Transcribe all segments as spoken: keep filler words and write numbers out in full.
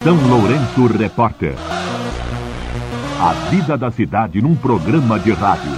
São Lourenço Repórter. A vida da cidade num programa de rádio.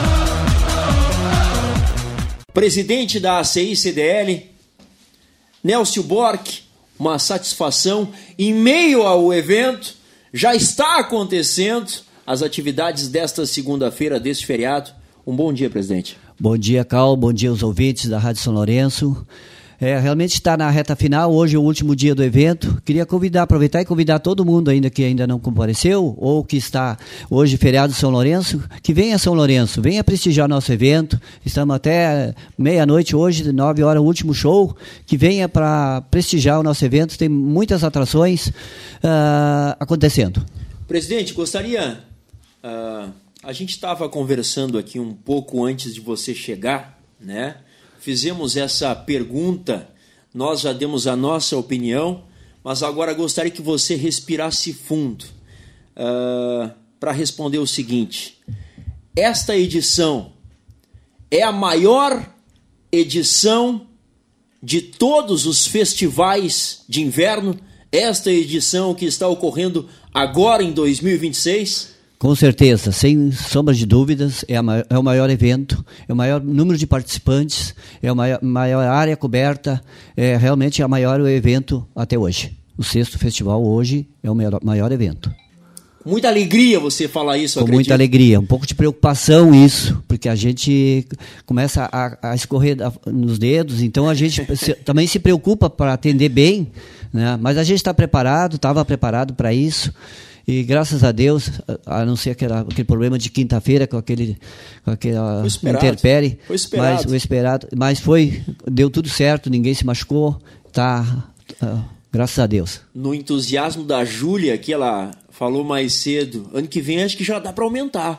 Presidente da A C I C D L, Nélcio Borck, uma satisfação. Em meio ao evento, já está acontecendo as atividades desta segunda-feira, deste feriado. Um bom dia, presidente. Bom dia, Cal. Bom dia aos ouvintes da Rádio São Lourenço. É, realmente está na reta final, hoje é o último dia do evento. Queria convidar, aproveitar e convidar todo mundo ainda que ainda não compareceu, ou que está hoje feriado São Lourenço, que venha a São Lourenço, venha prestigiar nosso evento. Estamos até meia-noite hoje, nove horas, o último show, que venha para prestigiar o nosso evento. Tem muitas atrações uh, acontecendo. Presidente, gostaria... Uh, a gente estava conversando aqui um pouco antes de você chegar, né? Fizemos essa pergunta, nós já demos a nossa opinião, mas agora gostaria que você respirasse fundo uh, para responder o seguinte: esta edição é a maior edição de todos os festivais de inverno? Esta edição que está ocorrendo agora em dois mil e vinte e seis? Com certeza, sem sombra de dúvidas, é, a maior, é o maior evento, é o maior número de participantes, é a maior, maior área coberta, é realmente o maior evento até hoje. O sexto festival hoje é o maior, maior evento. Muita alegria você falar isso, Com acredito. muita alegria, um pouco de preocupação isso, porque a gente começa a, a escorrer nos dedos, então a gente se, também se preocupa para atender bem, né? Mas a gente está preparado, estava preparado para isso. E graças a Deus, a não ser aquela, aquele problema de quinta-feira com aquele com aquela interpere, foi esperado. Mas o esperado, mas foi, deu tudo certo, ninguém se machucou, tá, uh, graças a Deus. No entusiasmo da Júlia, que ela falou mais cedo, ano que vem acho que já dá para aumentar.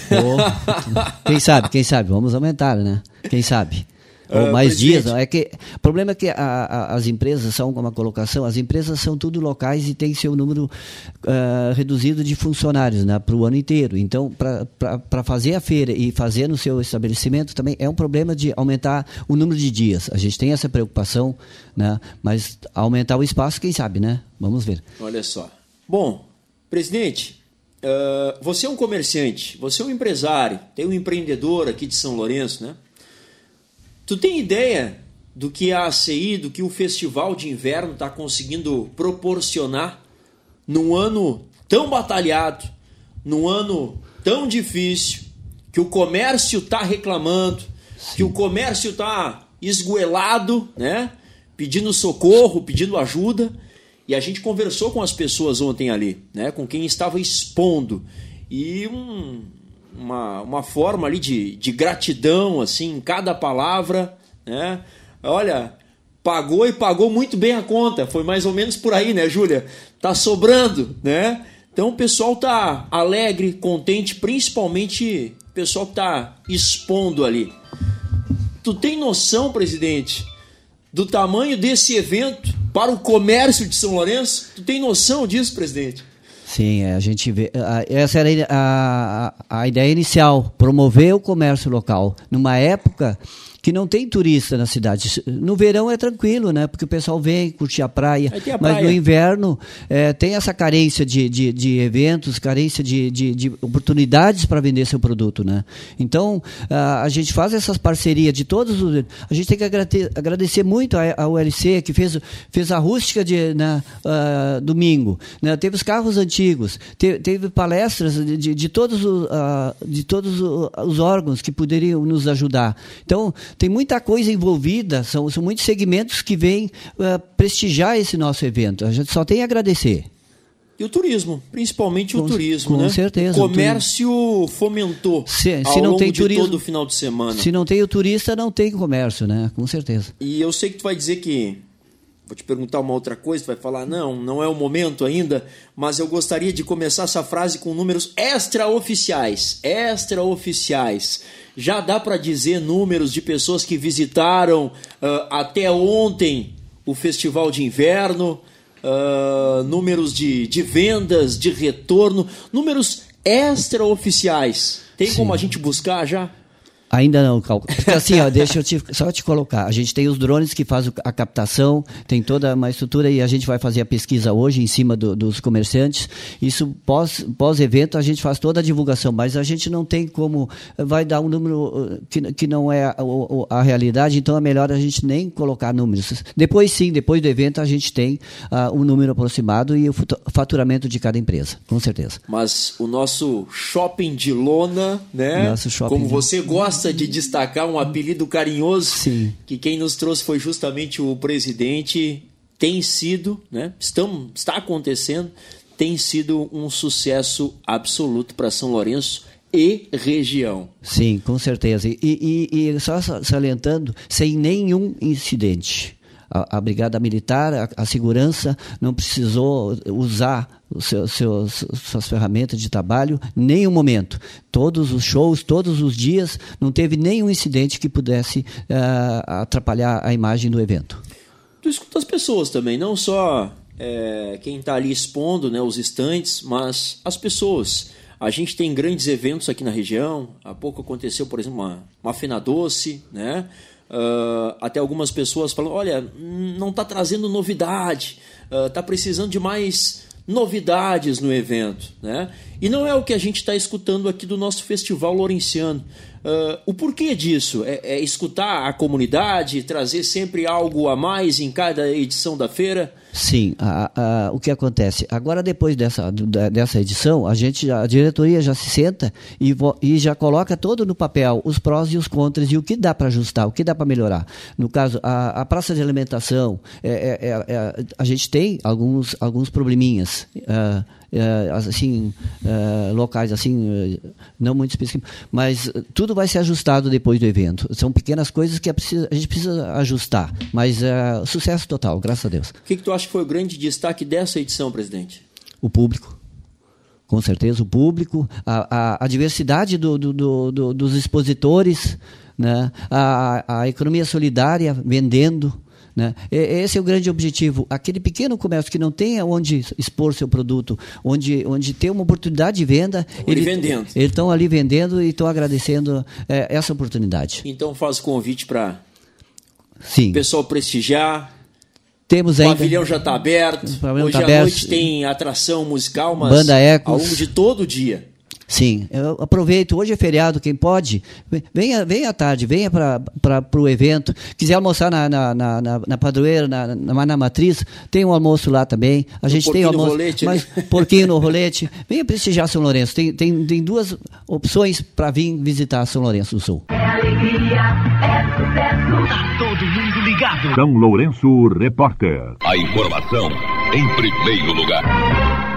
Oh, quem sabe, quem sabe, vamos aumentar, né? Quem sabe? Ou Uh, mais presidente. dias. É que, o problema é que a, a, as empresas são, como a colocação, as empresas são tudo locais e tem seu número uh, reduzido de funcionários, né, para o ano inteiro. Então, para fazer a feira e fazer no seu estabelecimento também é um problema de aumentar o número de dias. A gente tem essa preocupação, né, mas aumentar o espaço, quem sabe, né? Vamos ver. Olha só. Bom, presidente, uh, você é um comerciante, você é um empresário, tem um empreendedor aqui de São Lourenço, né? Tu tem ideia do que a A C I, do que o Festival de Inverno está conseguindo proporcionar num ano tão batalhado, num ano tão difícil, que o comércio está reclamando, Sim. que o comércio está esgoelado, né? Pedindo socorro, pedindo ajuda, e a gente conversou com as pessoas ontem ali, né? Com quem estava expondo, e um... Uma, uma forma ali de, de gratidão, assim, em cada palavra, né? Olha, pagou e pagou muito bem a conta. Foi mais ou menos por aí, né, Júlia? Tá sobrando, né? Então o pessoal tá alegre, contente, principalmente o pessoal que tá expondo ali. Tu tem noção, presidente, do tamanho desse evento para o comércio de São Lourenço? Tu tem noção disso, presidente? Sim, a gente vê. Essa era a, a, a ideia inicial, promover o comércio local. Numa época que não tem turista na cidade. No verão é tranquilo, né? Porque o pessoal vem curtir a praia. a mas praia. No inverno é, tem essa carência de, de, de eventos, carência de, de, de oportunidades para vender seu produto, né? Então, a, a gente faz essas parcerias de todos os... A gente tem que agradecer, agradecer muito a, a U L C, que fez, fez a rústica de, né, uh, domingo. Né? Teve os carros antigos, teve, teve palestras de, de, de todos, os, uh, de todos os órgãos que poderiam nos ajudar. Então, tem muita coisa envolvida, são, são muitos segmentos que vêm uh, prestigiar esse nosso evento. A gente só tem a agradecer. E o turismo, principalmente com, o turismo, com né? certeza. O comércio fomentou se, ao se não longo tem de turismo, todo o final de semana. Se não tem o turista, não tem comércio, né? Com certeza. E eu sei que tu vai dizer que... Vou te perguntar uma outra coisa, tu vai falar, não, não é o momento ainda, mas eu gostaria de começar essa frase com números extraoficiais. Extraoficiais. Já dá para dizer números de pessoas que visitaram uh, até ontem o Festival de Inverno, uh, números de, de vendas, de retorno, números extraoficiais. Tem Sim. como a gente buscar já? Ainda não, porque assim, ó, deixa eu te, só te colocar. A gente tem os drones que fazem a captação, tem toda uma estrutura e a gente vai fazer a pesquisa hoje em cima do, dos comerciantes. Isso pós, pós-evento a gente faz toda a divulgação, mas a gente não tem como, vai dar um número que, que não é a, a, a realidade, então é melhor a gente nem colocar números. Depois sim, depois do evento a gente tem uh, um número aproximado e o faturamento de cada empresa, com certeza. Mas o nosso shopping de lona, né? Nosso shopping como de... você gosta de destacar um apelido carinhoso, sim, que quem nos trouxe foi justamente o presidente, tem sido, né, estamos, está acontecendo, tem sido um sucesso absoluto para São Lourenço e região. Sim, com certeza. E, e, e só salientando, sem nenhum incidente. A, a Brigada Militar, a, a segurança, não precisou usar os seus, seus, suas ferramentas de trabalho em nenhum momento. Todos os shows, todos os dias, não teve nenhum incidente que pudesse uh, atrapalhar a imagem do evento. Tu escuta as pessoas também, não só é, quem está ali expondo, né, os estandes, mas as pessoas. A gente tem grandes eventos aqui na região. Há pouco aconteceu, por exemplo, uma, uma Fena Doce, né? Uh, até algumas pessoas falam, olha, não está trazendo novidade, está uh, precisando de mais novidades no evento, né? E não é o que a gente está escutando aqui do nosso Festival Lourenciano. Uh, o porquê disso? É, é escutar a comunidade, trazer sempre algo a mais em cada edição da feira? Sim, a, a, o que acontece? Agora, depois dessa, dessa edição, a, gente, a diretoria já se senta e, vo, e já coloca todo no papel os prós e os contras e o que dá para ajustar, o que dá para melhorar. No caso, a, a praça de alimentação, é, é, é, a gente tem alguns, alguns probleminhas, é, é, assim, é, locais assim, não muito específicos, mas tudo vai ser ajustado depois do evento. São pequenas coisas que a, precisa, a gente precisa ajustar, mas é, sucesso total, graças a Deus. O que, que tu acha que foi o grande destaque dessa edição, presidente? O público. Com certeza, o público, a, a, a diversidade do, do, do, do, dos expositores, né? a, a economia solidária vendendo. Né? Esse é o grande objetivo. Aquele pequeno comércio que não tem onde expor seu produto, onde, onde tem uma oportunidade de venda, ele, vendendo. Eles estão ali vendendo e estão agradecendo é, essa oportunidade. Então faz o convite para o pessoal prestigiar. Temos o ainda, pavilhão já está aberto. Hoje tá à aberto. noite tem atração musical, mas Banda Ecos. ao longo de todo o dia. Sim, eu aproveito, hoje é feriado, quem pode, venha, venha à tarde, venha para o evento. Quiser almoçar na, na, na, na padroeira, na, na, na matriz, tem um almoço lá também. A no gente tem almoço, rolete, mas porquinho no rolete. Venha prestigiar São Lourenço. Tem, tem, tem duas opções para vir visitar São Lourenço do Sul. É alegria, é sucesso. Tá todo mundo ligado. São Lourenço Repórter. A informação em primeiro lugar.